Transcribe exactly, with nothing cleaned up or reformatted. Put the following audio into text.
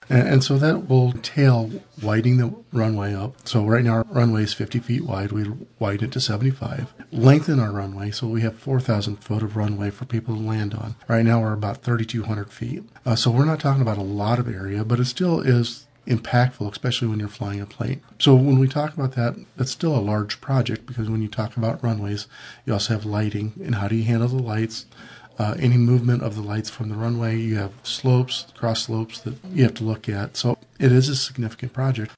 And, and so that will entail widening the runway up. So right now our runway is fifty feet wide. We widen it to seventy-five. Lengthen our runway so we have four thousand foot of runway for people to land on. Right now we're about thirty-two hundred feet. Uh, so we're not talking about a lot of area, but it still is impactful, especially when you're flying a plane. So when we talk about that, that's still a large project, because when you talk about runways, you also have lighting, and how do you handle the lights? Uh, any movement of the lights from the runway, you have slopes, cross slopes that you have to look at. So it is a significant project.